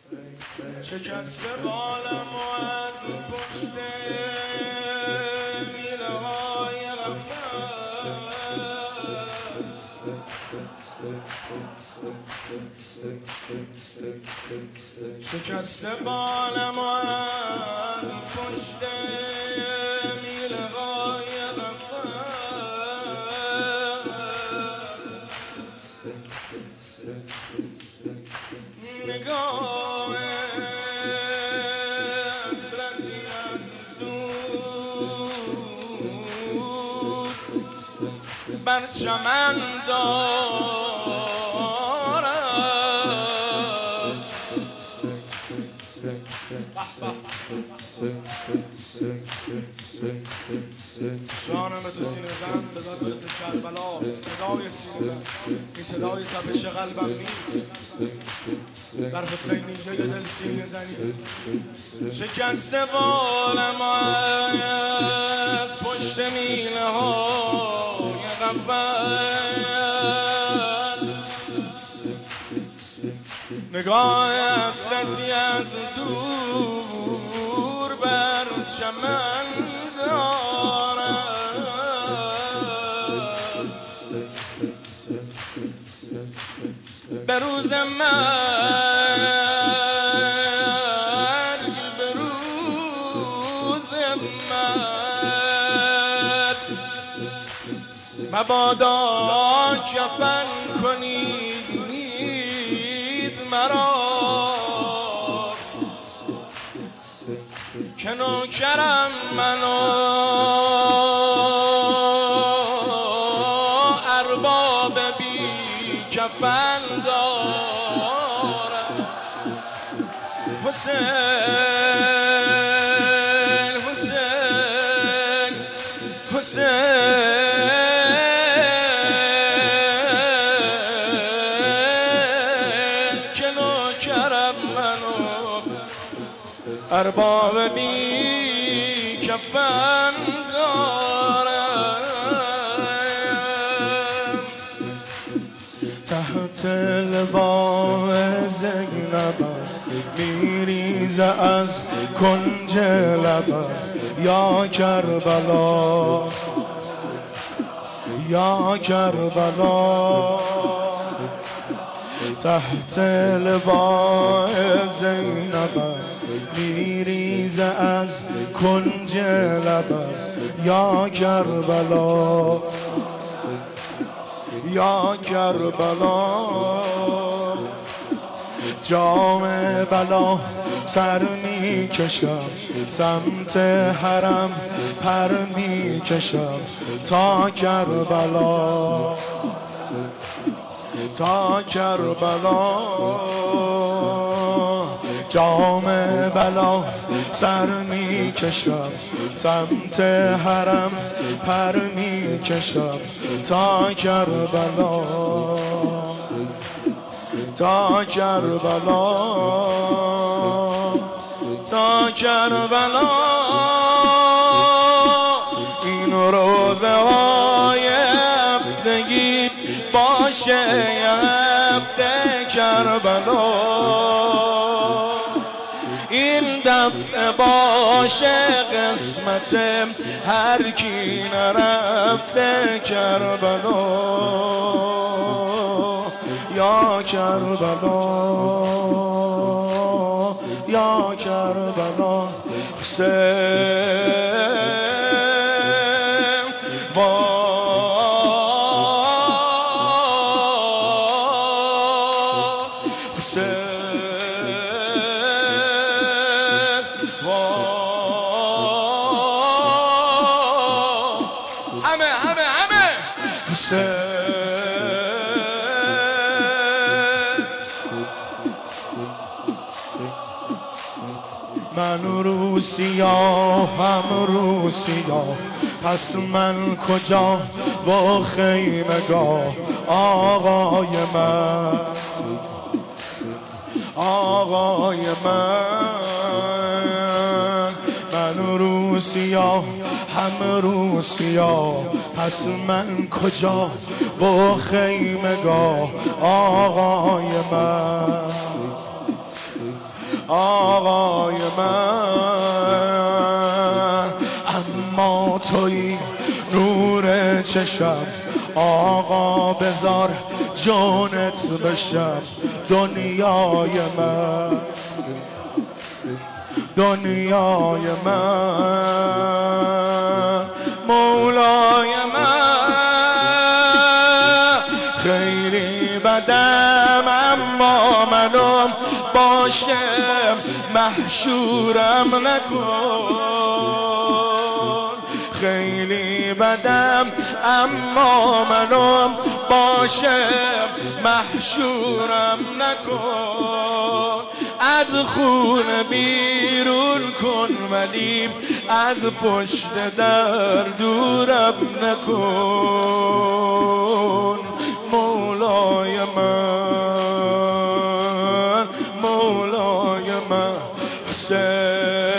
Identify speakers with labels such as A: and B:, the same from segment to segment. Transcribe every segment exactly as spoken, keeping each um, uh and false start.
A: شکسته بالم و از پشت میله های غفلت، شکسته بالم و از پشت میله های غفلت، نگاه حسرتی از دور بر چمن دارد. جانم به تو سینه زن، صدا برسه کربلا، صدای سینه زن، این صدای تپش قلبم نیست. در حسینیه دل سینه زنی، شکسته بالم از پشت میله های غفلت، نگاه حسرتی از دور بر چمن دارد. به روز مرگ، به روز مرگ مبادا کفن کنید مرا که نوکرم منو ارباب بی کفن دارد. حسین حسین حسین که نوکرم منو ارباب بی کفن دارم. تحت لواء زینبم میریزه از کنج لبم یا کربلا، یا کربلا. تحت لواء زینبم میریزه از کنج لبم یا کربلا، یا کربلا. جام بلا سر می کشم، سمت حرم پر می کشم تا کربلا، تا کربلا. جام بلا سر می کشم، سمت حرم پر می کشم تا کربلا، تا کربلا، تا کربلا. این روزه های هفتگی باشه یه هفته کربلا، این دفعه باشه قسمت هر کی نرفته کربلا، یا کربلا، یا کربلا. حسین همه همه همه حسین من رو سیاه هم رو سیاه، پس من کجا و خیمگاه آقای من، آقای من. من رو سیاه هم رو سیاه، پس من کجا و خیمگاه آقای من. آقای من، اما تویی نور چشم. آقا بذار جونت بشم دنیای من، دنیای من، مولای من. خیلی بدم اما منم باشه، محشورم نکن. خیلی بدم اما منم باشه، محشورم نکن. از خون بیرون کن ولی از پشت در دورم نکن. مولای من، مولای من، حسین.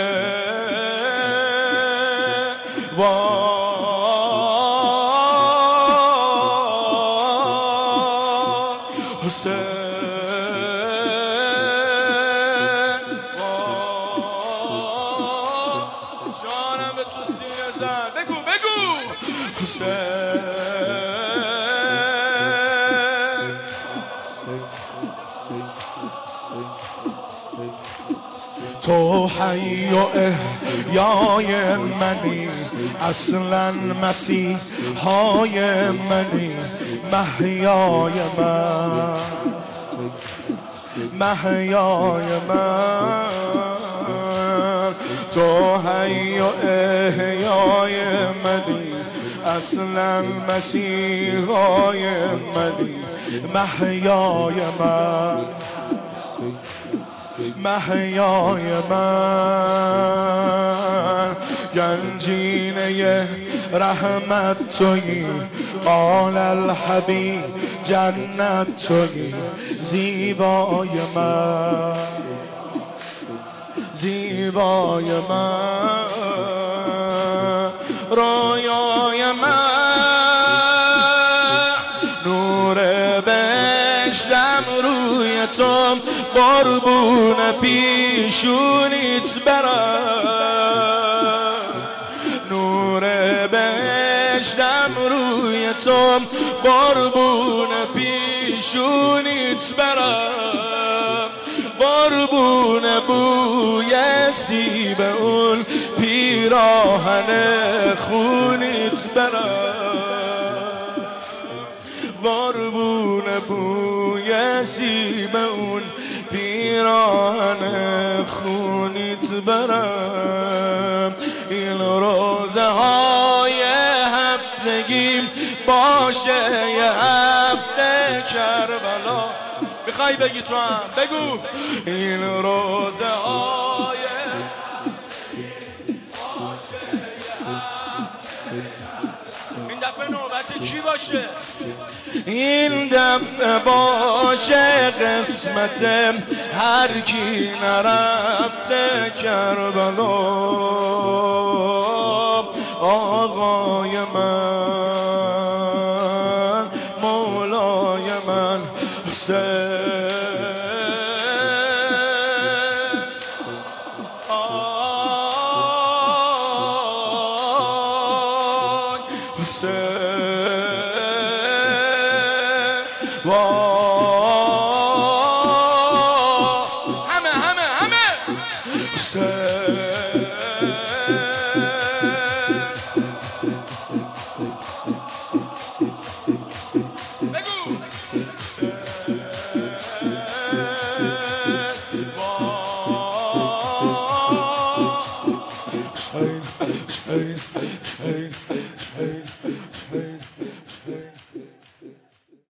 A: حسین جانم به تو سینه زن. بگو بگو حسین. تو حی و احیای منی، اصلا مسیحای منی، محیای من، محیای من. تو حی و احیای منی، اصلا مسیحای منی، محیای من، محیای من. گنجینه رحمت تویی، قال الحبیب جنت تویی. زیبای من، زیبای من، رویای من. نور بهشتم روی تو، قربون پیشونیت برم. نور بهشتم روی تو، قربون پیشونیت برم. قربون بوی سیب اون پیراهن خونیت برم. قربون بوی سیب اون پیراهن خونیت برم. این روزه های هفتگیم باشه یه هفته کربلا. میخوای بگی تو هم بگو. این روزه های این دفعه نوبت کی باشه؟ این دفعه باشه قسمت هر کی نرفته کربلا. آقای من، مولای من، حسین. همه همه همه بگو. Shine, shine, shine, shine, shine, shine.